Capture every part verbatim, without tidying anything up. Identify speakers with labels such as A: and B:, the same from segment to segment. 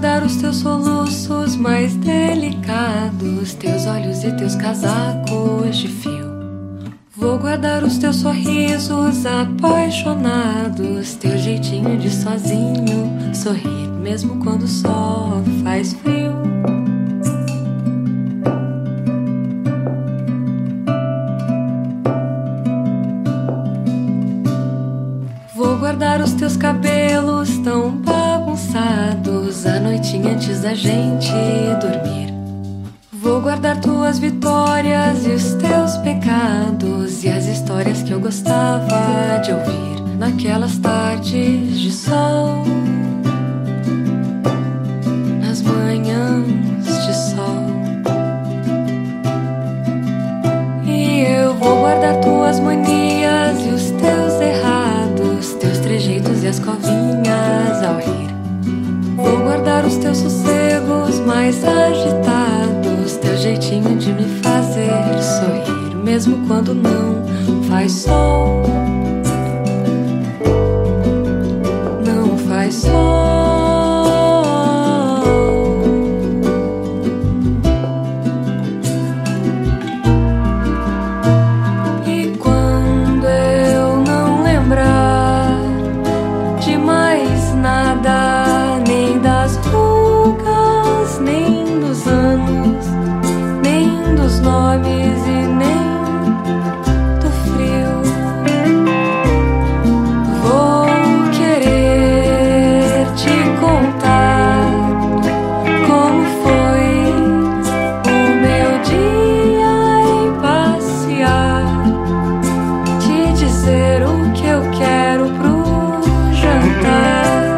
A: guardar os teus soluços mais delicados, teus olhos e teus casacos de fio. Vou guardar os teus sorrisos apaixonados, teu jeitinho de sozinho sorrir, mesmo quando só faz frio. Vou guardar os teus cabelos tão bagunçados, a noitinha antes da gente dormir. Vou guardar tuas vitórias e os teus pecados, e as histórias que eu gostava de ouvir naquelas tardes de sol, nas manhãs de sol. E eu vou guardar tuas manias e os teus errados, teus trejeitos e as covinhas ao rir. Vou guardar os teus sossegos mais agitados, teu jeitinho de me fazer sorrir, mesmo quando não faz sol, não faz sol. E quando eu não lembrar de mais nada, nem das rugas, nem dos anos, nem dos nomes e nem do frio, vou querer te contar como foi o meu dia em passear, te dizer o que eu quero pro jantar,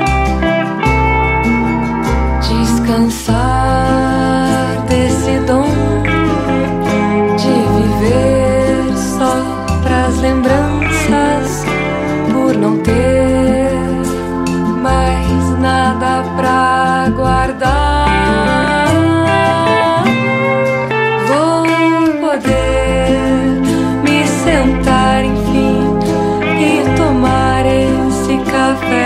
A: descansar desse dom de viver só pras lembranças, por não ter mais nada pra guardar. Vou poder me sentar enfim e tomar esse café